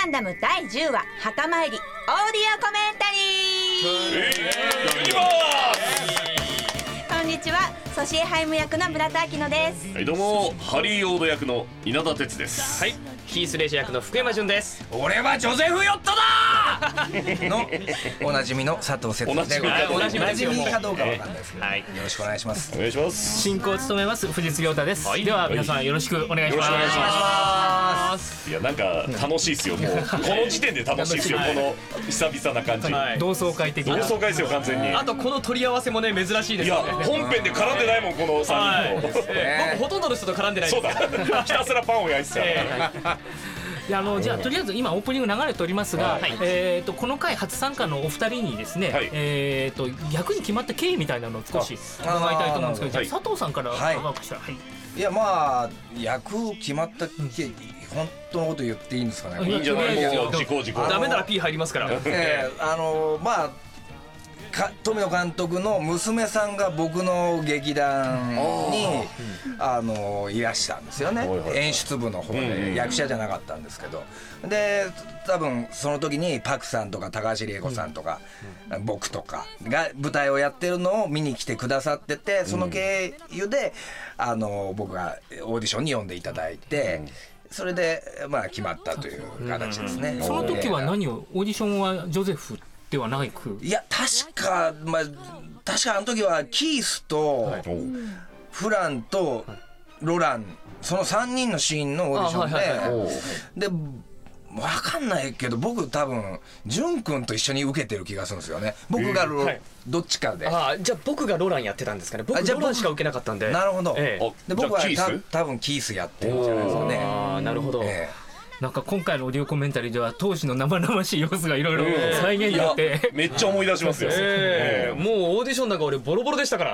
ガンダム第10話墓参りオーディオコメンタリー、こんにちは、ソシエハイム役の村田明乃です。 はい、どうもハリー・オード役の稲田哲です。 はい、ヒース・レイジ役の福山潤です。 俺はジョゼフ・ヨットだのおなじみの佐藤節でございます。 おなじみですよ。 おなじみかどうかわかんないですけど、 はい、 よろしくお願いします。 お願いします。 進行を務めます藤津亮太です、 はい、 では皆さんよろしくお願いします。 よろしくお願いします。いや、なんか楽しいですよ。もうこの時点で楽しいですよ。この久々な感じ、 はい、 同窓会的な同窓会ですよ完全に。 あとこの取り合わせもね珍しいですいや、 よね。 本編で絡んでないもんこの3人と、 僕ほとんどの人と絡んでないです。 そうだひたすらパンを焼いてた、 じゃあとりあえず今オープニング流れておりますが、 はい、 この回初参加のお二人にですね、 はい、 役に決まった経緯みたいなのを少し伺いたいと思うんですけど、じゃあ佐藤さんから伺うかしら。はい、 いや、まあ役決まった経緯、本当のこと言っていいんですかね。 いいんじゃないですよ。時効ダメなら P 入りますから。 まあ富野監督の娘さんが僕の劇団にいらしたんですよね。演出部の方で役者じゃなかったんですけど、で多分その時にパクさんとか高橋理恵子さんとか僕とかが舞台をやってるのを見に来てくださってて、その経由で僕がオーディションに呼んでいただいて、それでまあ決まったという形ですね。 その時は何をオーディションはジョゼフではないく、 いや確かあの時はキースとフランとロラン、その3人のシーンのオーディションで、で分かんないけど僕多分潤君と一緒に受けてる気がするんですよね。僕がどっちかで、 じゃあ僕がロランやってたんですかね。僕ロランしか受けなかったんで。 なるほど、 で僕は多分キースやってるんじゃないですかね。 なるほど。 なんか今回のオーディオコメンタリーでは当時の生々しい様子がいろいろ再現されて、 めっちゃ思い出しますよ。 もうオーディションなんか俺ボロボロでしたから。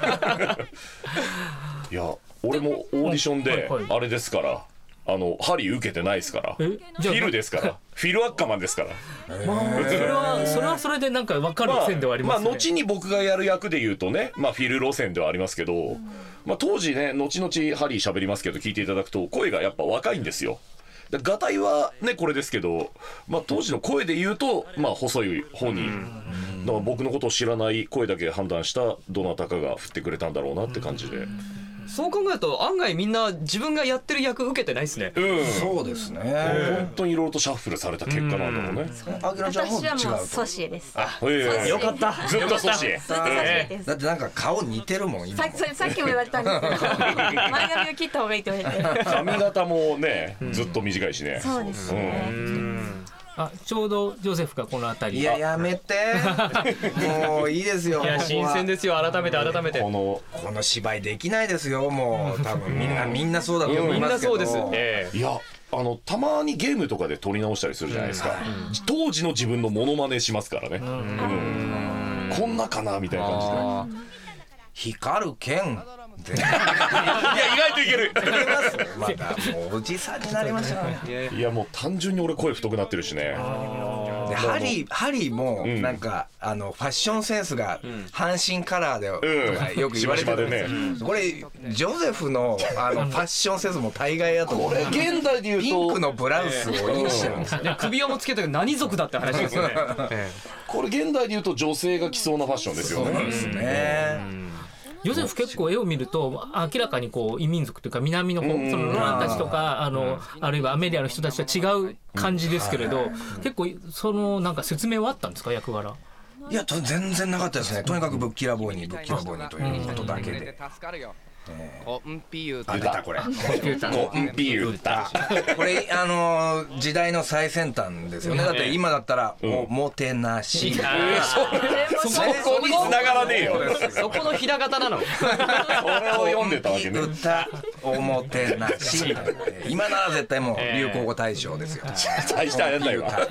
いや、俺もオーディションであれですから、ハリー受けてないですから、フィルですから、フィル・アッカマンですから。 それはそれでなんか分かる線ではありますね。 まあ後に僕がやる役で言うとね、まあフィル路線ではありますけど、まあ当時ね、後々ハリー喋りますけど聞いていただくと声がやっぱ若いんですよ。ガタイはねこれですけど、まあ、当時の声で言うと、まあ、細い方に、だから僕のことを知らない声だけ判断したどなたかが振ってくれたんだろうなって感じで、 そう考えると案外みんな自分がやってる役受けてないですね。 そうですね。 本当にいろいろとシャッフルされた結果なんだろうね。 私はもうソシエです。 よかった。 ずっとソシエ。 だってなんか顔似てるもん今。 さっきも言われたんですけど、前髪を切った方がいいと言われて。 髪型もねずっと短いしね。 そうですね。 ちょうどジョゼフがこの辺り。 いややめてもういいですよ。 いや新鮮ですよ。改めてこの芝居できないですよ。もう多分みんなそうだと思いますけど。 みんなそうです。 いやたまにゲームとかで撮り直したりするじゃないですか。当時の自分のモノマネしますからね。こんなかなみたいな感じで。 光る剣いや意外といける。 またもうおじさんになりましたね。 いやもう単純に俺声太くなってるしね。 でハリーもなんかファッションセンスが阪神カラーでよく言われてるんですよ。これジョゼフのファッションセンスも大概だと思う。 これ現代で言うとピンクのブラウスをインしてるんですよ。 首輪もつけて何族だって話ですよね。 これ現代で言うと女性が着そうなファッションですよね。 そうですね。 ヨゼフ結構絵を見ると明らかにこう異民族というか南の方、そのロランたちとかあるいはアメリアの人たちとは違う感じですけれど、結構そのなんか説明はあったんですか、役柄。 いや全然なかったですね。とにかくぶっきらぼうにということだけで。 コンピュータ出たこれ。 コンピュータこれ時代の最先端ですよね。だって今だったらおもてなし。 そこに繋がらねえよ。 そこのひらがたなの。 これを読んでたわけね。 歌おもてなし。今なら絶対もう流行語大賞ですよ。 大したやんないわ。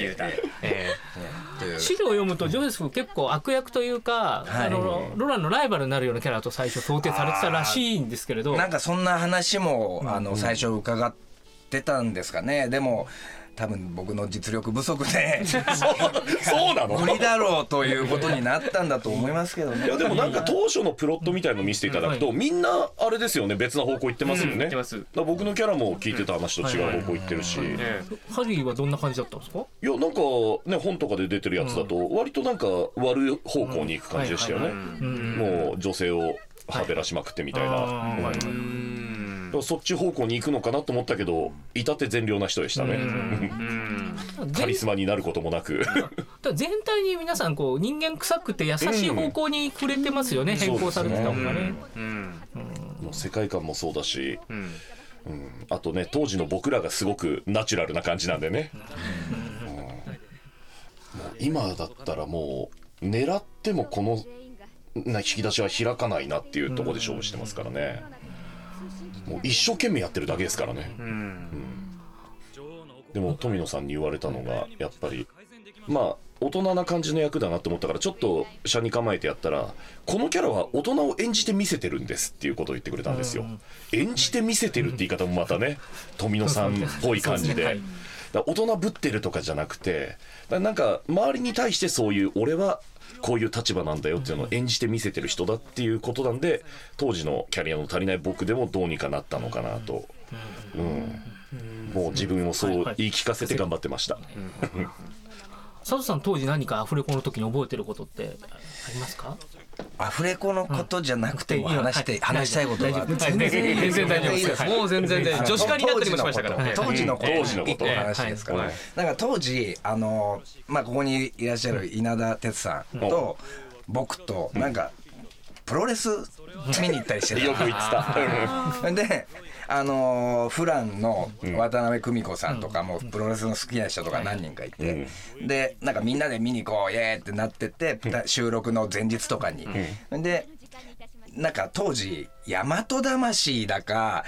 資料を読むとジョゼフ結構悪役というか、ロランのライバルになるようなキャラと最初想定されてたらしいんですけれど、 なんかそんな話も最初伺ってたんですかね。でも多分僕の実力不足でそうなの無理だろうということになったんだと思いますけどね。 いやでもなんか当初のプロットみたいの見せていただくと、みんなあれですよね、別な方向行ってますよね。だから僕のキャラも聞いてた話と違う方向行ってるし、 ハリーはどんな感じだったんですか？ いやなんかね、本とかで出てるやつだと割となんか悪い方向に行く感じでしたよね。もう女性をはべらしまくってみたいな、だからそっち方向に行くのかなと思ったけど、至って善良な人でしたね。カリスマになることもなく全体に皆さんこう人間臭くて優しい方向に触れてますよね、変更されてた方がね。 もう世界観もそうだし、あとね当時の僕らがすごくナチュラルな感じなんでね、もう今だったらもう狙ってもこの引き出しは開かないなっていうところで勝負してますからね。もう一生懸命やってるだけですからね。でも富野さんに言われたのがやっぱりまあ大人な感じの役だなって思ったから、ちょっと車に構えてやったら、このキャラは大人を演じて見せてるんですっていうことを言ってくれたんですよ。演じて見せてるって言い方もまたね富野さんっぽい感じで、だ大人ぶってるとかじゃなくて、なんか周りに対してそういう俺はこういう立場なんだよっていうのを演じて見せてる人だっていうことなんで、当時のキャリアの足りない僕でもどうにかなったのかなと、もう自分をそう言い聞かせて頑張ってました。 佐藤さん当時何かアフレコの時に覚えてることってありますか？ アフレコのことじゃなくても話したいことが全然大丈夫です。 もう全然女子会になったりもしましたから。 当時のことの話ですから。なんか当時まあここにいらっしゃる稲田哲さんと僕となんかプロレス見に行ったりしてた。 よく言ってた。 でフランの渡辺久美子さんとかもプロレスの好きな人とか何人かいて、でなんかみんなで見に行こうイエーってなってて、収録の前日とかに、でなんか当時大和魂だか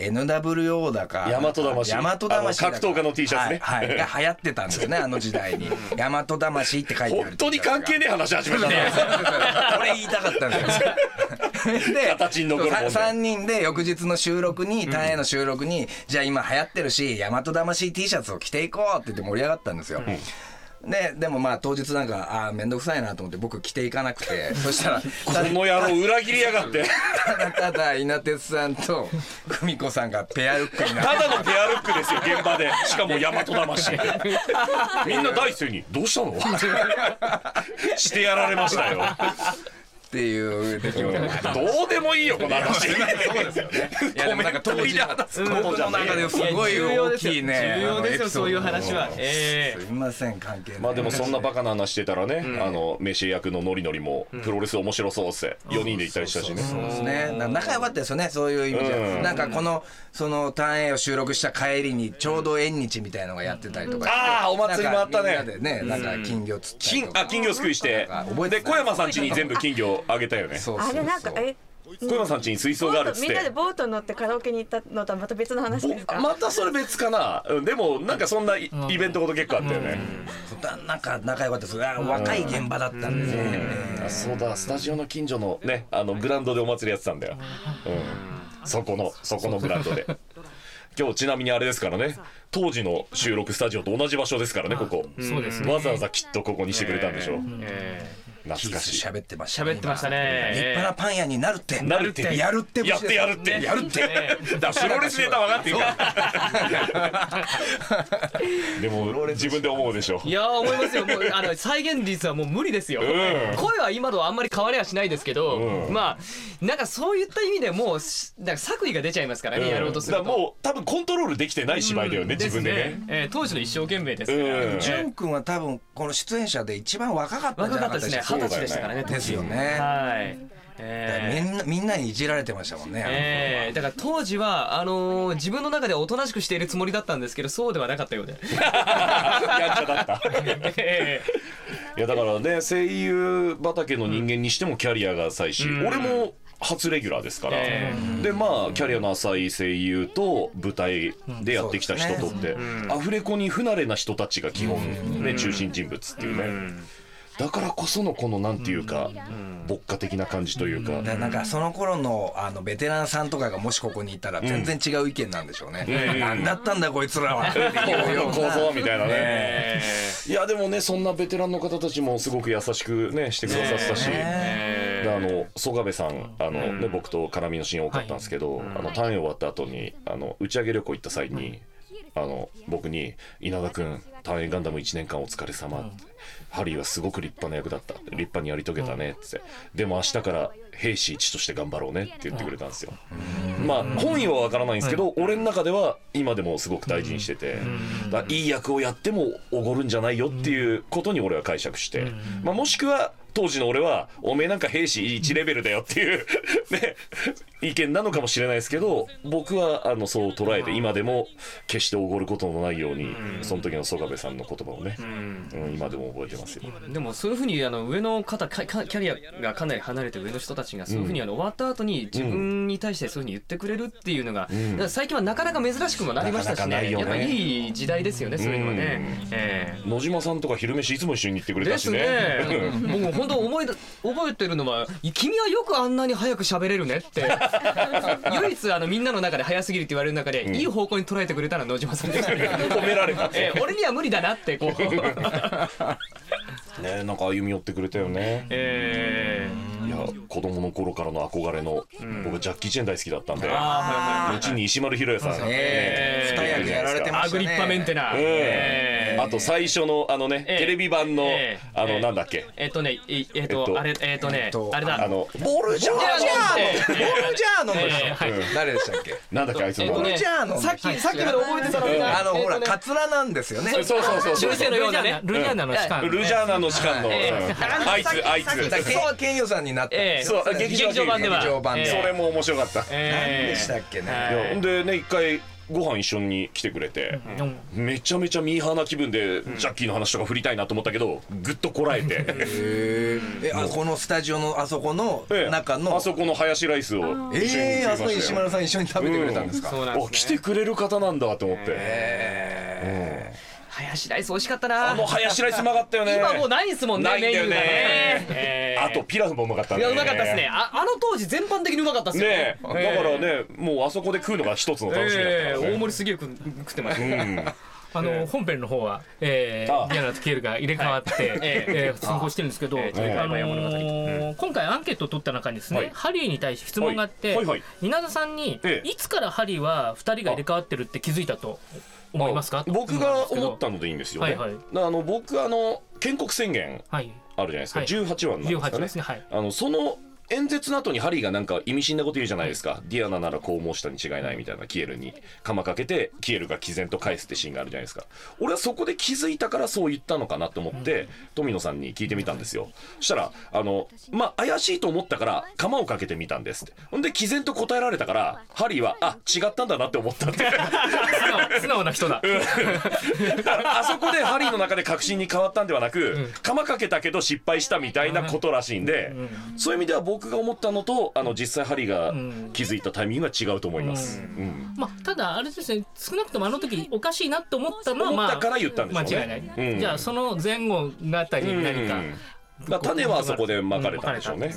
NWO だか大和魂格闘家の T シャツね、 が流行ってたんですよね、あの時代に。大和魂って書いてある。 本当に関係ねえ話始めたね。 これ言いたかったんですよ。で形に残るもんね。 3人で翌日の収録に単影の収録に、じゃあ今流行ってるし大和魂 T シャツを着ていこうって言って盛り上がったんですよ。でもまあ当日なんかめんどくさいなと思って僕着ていかなくて、そしたらこの野郎裏切りやがって。 ただ稲哲さんと久美子さんがペアルックになって、 ただのペアルックですよ現場で。しかも大和魂みんな第一声にどうしたのしてやられましたよっていう出来事がどうでもいいよこの話。 そうですよね。いやでもなんか当時僕の中ですごい大きいね。 重要ですよそういう話は。 すいません関係ない。 まあでもそんなバカな話してたらね、メシ役のノリノリもプロレス面白そうって4人で行ったりしたしね。 そうですね。仲良かったですよね、そういう意味で。なんかその単影を収録した帰りにちょうど縁日みたいのがやってたりとか。 ああお祭りもあったね。 みんなでね、なんか金魚釣ったりとか。 金魚すくいして、で小山さん家に全部金魚あげたよね。 あれなんか小山さん家に水槽があるっつってみんなでボート乗ってカラオケに行ったのとはまた別の話ですか？ またそれ別かな。でもなんかそんなイベントこと結構あったよね。 なんか仲良かったです。若い現場だったんですね。 そうだ、スタジオの近所のねグラウンドでお祭りやってたんだよ。そこのグラウンドで。今日ちなみにあれですからね、当時の収録スタジオと同じ場所ですからね、ここ。 そうですね。 わざわざきっとここにしてくれたんでしょう。懐かしい。 喋ってました。 喋ってましたね。 立派なパン屋になるって。やるって。 だプロレスネタ分かってるか。でも自分で思うでしょ。 いや思いますよ。もう再現率はもう無理ですよ。声は今とはあんまり変わりはしないですけど、まあなんかそういった意味でもうなんか作為が出ちゃいますからね、やろうとすると。 もう多分コントロールできてない芝居だよね、自分でね。 当時の一生懸命ですから。 淳君は多分この出演者で一番若かったんじゃなかったですか。 20歳でしたからね。 ですよね。 はい。 みんなにいじられてましたもんね。 だから当時は自分の中でおとなしくしているつもりだったんですけど、そうではなかったようで。 やんちゃだった。いやだからね、声優畑の人間にしてもキャリアが浅いし、俺も初レギュラーですから、でまあキャリアの浅い声優と舞台でやってきた人とって、アフレコに不慣れな人たちが基本ね中心人物っていうね。 だからこそのこのなんていうか牧歌的な感じというか、 なんかその頃のベテランさんとかがもしここにいたら全然違う意見なんでしょうね。なんだったんだこいつらは。 構造みたいなね。いやでもね、そんなベテランの方たちもすごく優しくねしてくださったし、曽我部さんね、僕と絡みのシーン多かったんですけど、単位終わった後に打ち上げ旅行行った際に僕に「稲田君単位ガンダム1年間お疲れ様」って。ハリーはすごく立派な役だった、立派にやり遂げたねって、でも明日から兵士一として頑張ろうねって言ってくれたんですよ。まあ本意はわからないんですけど、俺の中では今でもすごく大事にしてて、いい役をやってもおごるんじゃないよっていうことに俺は解釈して、もしくは当時の俺はおめえなんか兵士1レベルだよっていうね意見なのかもしれないですけど、僕はそう捉えて今でも決しておごることのないように、その時の曽我部さんの言葉をね、今でも覚えてますよ。 でもそういうふうに上の方キャリアがかなり離れて上の人たちがそういうふうに終わった後に自分に対してそういうふうに言ってくれるっていうのが、最近はなかなか珍しくもなりましたしね。やっぱいい時代ですよね、そういうのはね。 野島さんとか昼飯いつも一緒に行ってくれたしね。 僕本当覚えてるのは、君はよくあんなに早く喋れるねって唯一みんなの中で早すぎるって言われる中で、いい方向に捉えてくれたのは野島さんでしたね。 褒められた。 俺には無理だなってこうね、なんか歩み寄ってくれたよね。いや子供の頃からの憧れの、僕ジャッキー・チェン大好きだったんで、後に石丸博也さん、 二役やられてましたね。 アグリッパメンテナあと最初のテレビ版のなんだっけ、 あれだボルジャーノンでしょ。誰でしたっけ。 なんだっけあいつのボルジャーノン。 さっきまで覚えてたのがほらカツラなんですよね。 そう修正のようなね、 ルジャーナの士官、 ルジャーナの士官のあいつケンヨさんになった。 そう劇場版ではそれも面白かった。 何でしたっけね。 でね、一回ご飯一緒に来てくれて、めちゃめちゃミーハーな気分でジャッキーの話とか振りたいなと思ったけど、ぐっとこらえてこのスタジオのあそこの中のあそこのハヤシライスをあそこに石丸さん一緒に食べてくれたんですか。 来てくれる方なんだと思って。 ハヤシライス美味しかったな。 ハヤシライスうまかったよね。 今もうないですもんね。 ないんだよね。 メあとピラフもうまかったね。 いやうまかったですね。あの当時全般的にうまかったですよね。 だからね、もうあそこで食うのが一つの楽しみだったからね。 大盛りすげえ食ってました。 本編の方はディアナとキエルが入れ替わって進行してるんですけど、今回アンケートを取った中にですね、ハリーに対して質問があって、稲田さんにいつからハリーは2人が入れ替わってるって気づいたと思いますか。 僕が思ったのでいいんですよね。僕建国宣言あるじゃないですか、18話なんですかね。その演説の後にハリーがなんか意味深なこと言うじゃないですか。ディアナならこう申したに違いないみたいな、キエルに鎌かけてキエルが毅然と返すってシーンがあるじゃないですか。俺はそこで気づいたからそう言ったのかなと思って富野さんに聞いてみたんですよ。そしたら怪しいと思ったから鎌をかけてみたんですって。ほんで毅然と答えられたからハリーは違ったんだなって思ったって素直な人だ。 あそこでハリーの中で確信に変わったんではなく、鎌かけたけど失敗したみたいなことらしいんで、そういう意味では僕が思ったのと実際ハリーが気づいたタイミングが違うと思います。 ただあれですね、少なくともあの時おかしいなと思ったのは思ったから言ったんでしょうね。 間違いない。じゃあその前後のあたりに何か種はあそこでまかれたんでしょうね。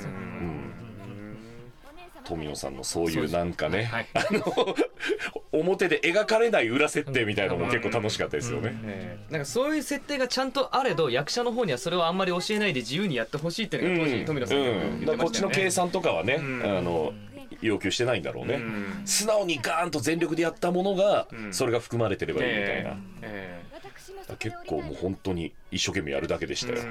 富野さんのそういうなんかね、表で描かれない裏設定みたいなのも結構楽しかったですよね。 なんかそういう設定がちゃんとあれど、役者の方にはそれをあんまり教えないで自由にやってほしいっていうのが当時富野さんが言ってましたよね。 こっちの計算とかはね、要求してないんだろうね。素直にガーンと全力でやったものがそれが含まれてればいいみたいな。結構もう本当に一生懸命やるだけでしたよ。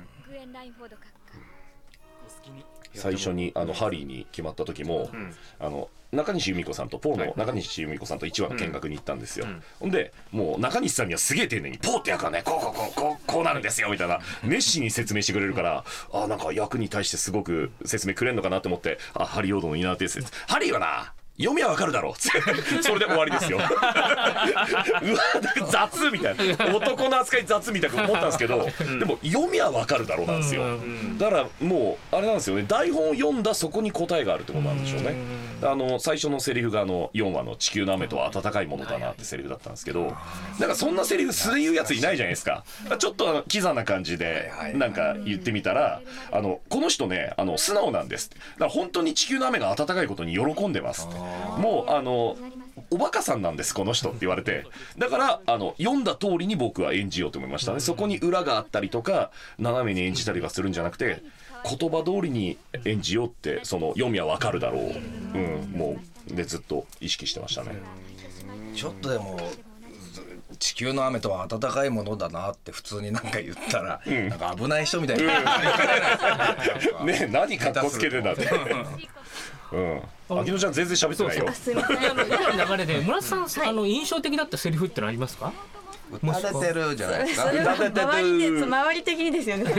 最初にハリーに決まった時も、中西由美子さんとポーの中西由美子さんと1話の見学に行ったんですよ。ほんでもう中西さんにはすげえ丁寧にポーって役はねこうなるんですよみたいな熱心に説明してくれるから、なんか役に対してすごく説明くれんのかなと思って、ハリー・オードの稲田です。ハリーはな読みはわかるだろうそれで終わりですよ。うわ雑みたいな、男の扱い雑みたいな思ったんですけど、でも読みはわかるだろうなんですよ。だからもうあれなんですよね、台本を読んだそこに答えがあるってことなんでしょうね。 最初のセリフが4話の地球の雨とは暖かいものだなってセリフだったんですけど、なんかそんなセリフ素で言うやついないじゃないですか。ちょっとキザな感じでなんか言ってみたら、この人ね素直なんですって。だから本当に地球の雨が暖かいことに喜んでますって。もうおバカさんなんですこの人って言われて、だから読んだ通りに僕は演じようと思いましたね。そこに裏があったりとか斜めに演じたりはするんじゃなくて、言葉通りに演じようってその読みはわかるだろう、もうでずっと意識してましたね。 ちょっとでも地球の雨とは暖かいものだなって普通になんか言ったら、なんか危ない人みたいな、 ねえ何かっこつけてんだって秋野ちゃん全然喋ってないよ。 すいません。 今の流れで村瀬さん、印象的だったセリフってのありますか？ 打たれてるじゃないですか。 それは周り的にですよね。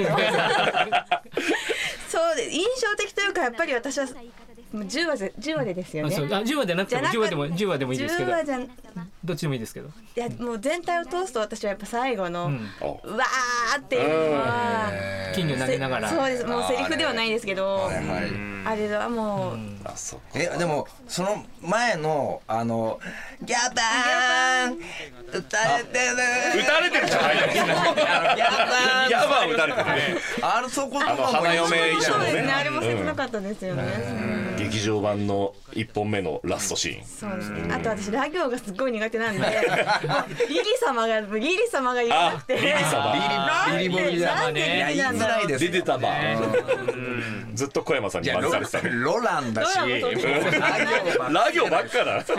そうで印象的というか、やっぱり私は10話でですよね。 10話でなくても10話でもいいですけど、どっちでもいいですけど、 いやもう全体を通すと私はやっぱ最後のうわーっていうのは金魚投げながら、 そうです。もうセリフではないですけど、あれはもうでもその前のギャバーン打たれてるじゃないよ。ギャバー打たれてるね。 あそこ花嫁衣装のね。 あれも切なかったですよね。 劇場版の1本目のラストシーン。 そうですね。あと私ラ行がすごい苦手なんで、リリ様が言えなくて、 リリ様リリボリなんで言いづらいです。 出てたばずっと小山さんにバカされてたね。 ロランだしラ行ばっかだ。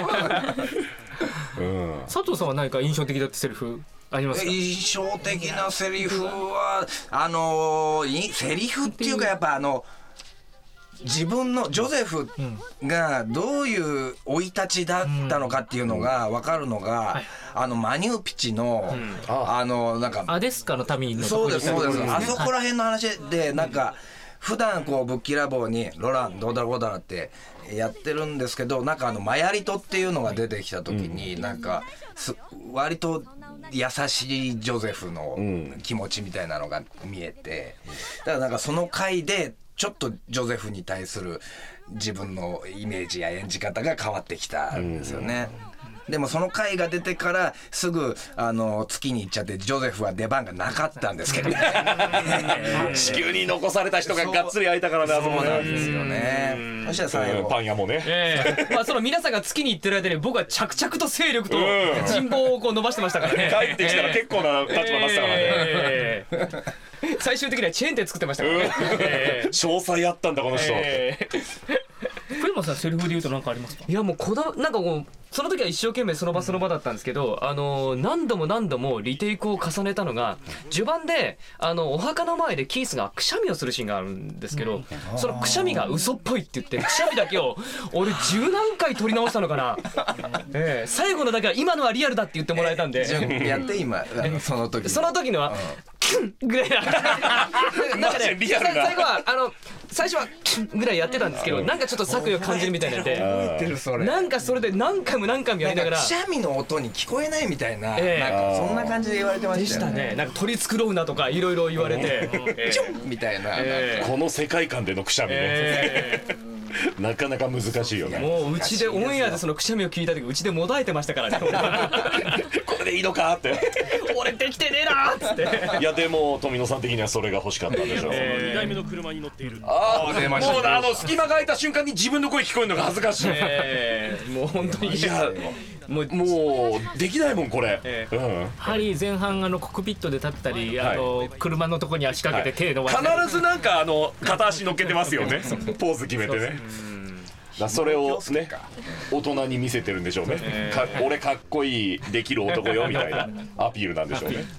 佐藤さんは何か印象的だったセリフありますか？ 印象的なセリフはセリフっていうか、やっぱ自分のジョゼフがどういう生い立ちだったのかっていうのが分かるのが、マニューピチのなんかアデスカの民のとこそうですろにそうです、あそこら辺の話で、なんか普段こうぶっきらぼうにロランどうだろうこうだろうってやってるんですけど、なんかマヤリトっていうのが出てきた時に、なんか割と優しいジョゼフの気持ちみたいなのが見えて、だからなんかその回でちょっとジョゼフに対する自分のイメージや演じ方が変わってきたんですよね。でもその回が出てからすぐ月に行っちゃって、ジョゼフは出番がなかったんですけどね。 地球に残された人ががっつり開いたからね、あそこそうなんですよね。そしたら最後パン屋もね。 その皆さんが月に行ってる間に僕は着々と勢力と人望をこう伸ばしてましたからね。 帰ってきたら結構な立場になってたからね。 最終的にはチェーン店作ってましたからね。 詳細あったんだこの人。 小山さん、セリフで言うと何かありますか？ いやもうなんかこうその時は一生懸命その場だったんですけど、何度もリテイクを重ねたのが、序盤でお墓の前でキースがくしゃみをするシーンがあるんですけど、そのくしゃみが嘘っぽいって言って、くしゃみだけを俺10何回撮り直したのかな。最後のだけは今のはリアルだって言ってもらえたんで、 やって今その時のはぐらいなんかね、最初はぐらいやってたんですけど、なんかちょっと作為を感じるみたいなんで、なんかそれで何回もやりながら、 くしゃみの音に聞こえないみたいな、なんかそんな感じで言われてましたよね。 なんか取り繕うなとかいろいろ言われて、 チュンみたいな、 この世界観でのくしゃみね。なかなか難しいよね。 もううちでオンエアでそのくしゃみを聞いた時、うちでもだえてましたからね。 これでいいのかって。 俺できてねえなーっつって。 いやでも富野さん的にはそれが欲しかったんでしょう。 2台目の車に乗っている。 もう隙間が空いた瞬間に自分の声聞こえるのが恥ずかしい。 もう本当にいやもうできないもんこれ。 ハリー前半コックピットで立ったり、車のとこに足掛けて手伸ばして、 必ずなんか片足乗っけてますよね。ポーズ決めてね。それをね大人に見せてるんでしょうね。俺かっこいいできる男よみたいなアピールなんでしょうね。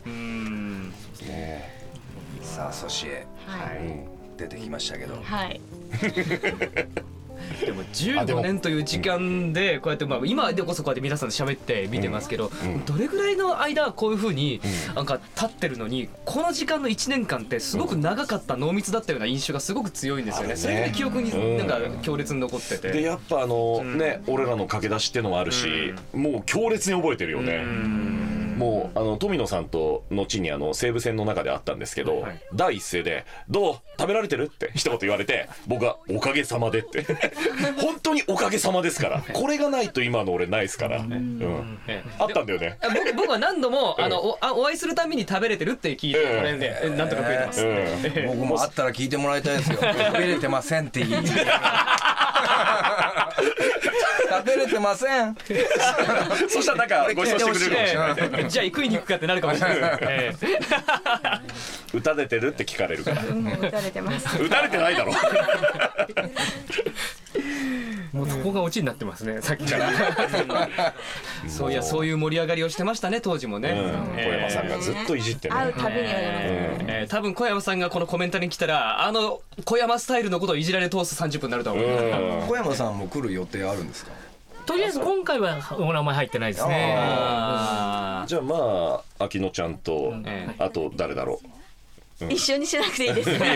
さあソシエ出てきましたけど、 でも15年という時間でこうやって今でこそこうやって皆さんで喋って見てますけど、どれぐらいの間こういう風になんか経ってるのに、この時間の1年間ってすごく長かった濃密だったような印象がすごく強いんですよね。それが記憶になんか強烈に残ってて、 でやっぱね俺らの駆け出しってのもあるし、もう強烈に覚えてるよね。 もう富野さんと後に西武戦の中であったんですけど、第一声で「どう食べられてる?」って一言言われて、僕は「おかげさまで」って本当におかげさまですから、これがないと今の俺ないですから、あったんだよね。 僕は何度もお会いするたびに食べれてるって聞いてもらえるんで、なんとか食えてます。 僕もあったら聞いてもらいたいですよ。食べれてませんって言い食べれてません。 そしたらなんかご馳走してくれるかもしれない。 じゃあ食いに行くかってなるかもしれないです。 打たれてるって聞かれるから。 打たれてます。 打たれてないだろ。 もうそこがオチになってますね、さっきから。 そういう盛り上がりをしてましたね、当時もね。 小山さんがずっといじってね。 会うたびに言われます。 多分小山さんがこのコメントに来たら、小山スタイルのことをいじられ通す30分になると思う。 小山さんも来る予定あるんですか？ とりあえず今回はお名前入ってないですね。 じゃあまあ秋野ちゃんとあと誰だろう。 一緒にしなくていいですね。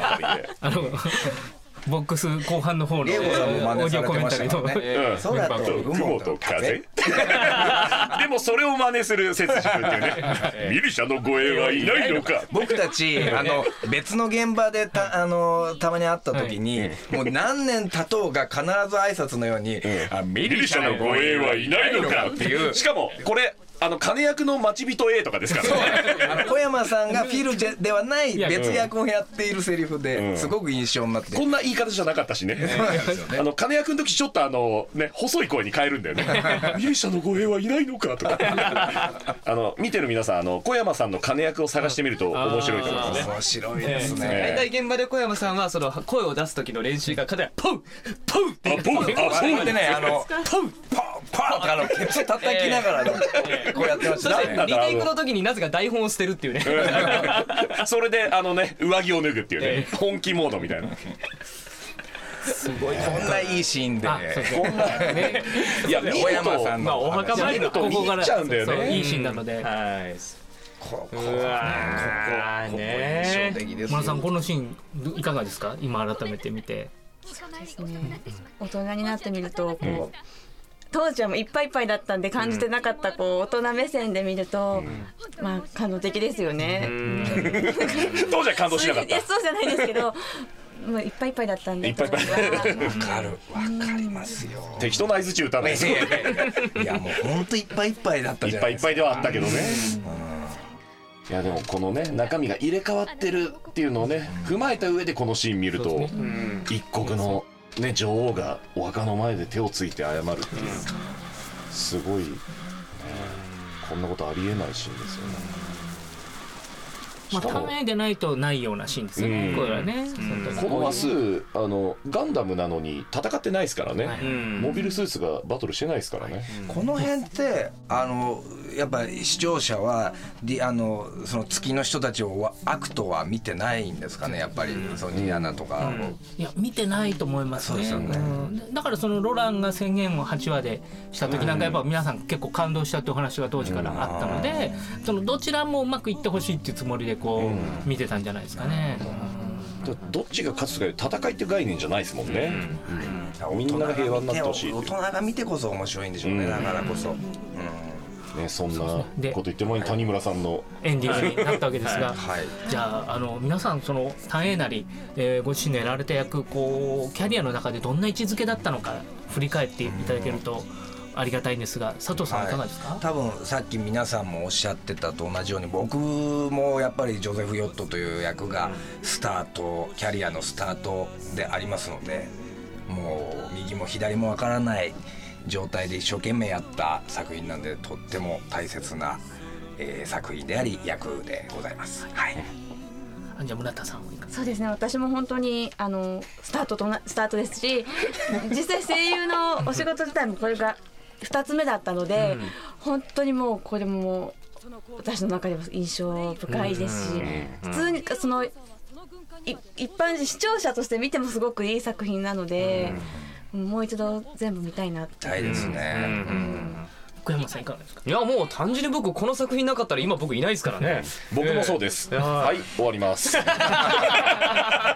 ボックス後半の方のオーディオコメンタリーの空と雲と風。でもそれを真似する節塾っていうね。ミリシャの護衛はいないのか。 僕たち別の現場でたまに会った時に、もう何年経とうが必ず挨拶のようにミリシャの護衛はいないのかっていう。しかもこれ金役の待ち人 A とかですからね。 小山さんがフィルではない別役をやっているセリフですごく印象になって、 こんな言い方じゃなかったしね。金役の時ちょっとね細い声に変えるんだよね。ミリシャの護衛はいないのかとか。見てる皆さん小山さんの金役を探してみると面白いと思いますね。 面白いですね。 大体現場で小山さんはその声を出す時の練習が片やポウポウってポウってねポウパーってケツ叩きながらこうやってましたね。 リテイクの時になぜか台本を捨てるっていうね。 それで上着を脱ぐっていうね、本気モードみたいな。 すごいこんないいシーンで、 こんなね、いや小山さんのお墓参りのここからちゃうんだよね。 いいシーンなので。 ここね。 印象的です。 村さんこのシーンいかがですか？今改めて見て。 大人になってみると当時はもういっぱいいっぱいだったんで感じてなかった大人目線で見るとまあ感動的ですよね。 当時は感動しなかった。 そうじゃないですけど。もういっぱいいっぱいだったんで。 いっぱいいっぱい。 わかりますよ。 適当な相槌打たない。 いやもう本当いっぱいいっぱいだったじゃないですか。 いっぱいいっぱいではあったけどね。いやでもこのね中身が入れ替わってるっていうのをね踏まえた上でこのシーン見ると一国のね女王がお墓の前で手をついて謝るっていうすごいこんなことありえないシーンですよね。 ためでないとないようなシーンですよね。これはね。 このマスガンダムなのに戦ってないですからね。モビルスーツがバトルしてないですからね。 この辺ってやっぱり視聴者はその月の人たちを悪とは見てないんですかね。やっぱりそのディアナとかいや見てないと思いますね。だからそのロランが宣言を8話でした時なんかやっぱ皆さん結構感動したってお話が当時からあったので、そのどちらもうまくいってほしいっていうつもりで見てたんじゃないですかね。 どっちが勝つか戦いって概念じゃないですもんね。みんなが平和になってほしい。 大人が見てこそ面白いんでしょうね。だからこそ。 ね、そんなこと言っても谷村さんのエンディングになったわけですが、じゃあ皆さんその単影なり、ご自身のやられた役キャリアの中でどんな位置づけだったのか振り返っていただけるとありがたいんですが、佐藤さんいかがですか？ 多分さっき皆さんもおっしゃってたと同じように僕もやっぱりジョゼフ・ヨットという役がスタートキャリアのスタートでありますので、もう右も左もわからない状態で一生懸命やった作品なんでとっても大切な、作品であり役でございます。はい。 じゃあ村田さん。 そうですね。私も本当にスタートですし、実際声優のお仕事自体もこれが2つ目だったので、本当にもうこれも私の中でも印象深いですし、普通にその一般人視聴者として見てもすごくいい作品なので、もう一度全部見たいなって。 たいですね。 小山さんいかがですか？ いやもう単純に僕この作品なかったら今僕いないですからね。 僕もそうです。はい、終わります。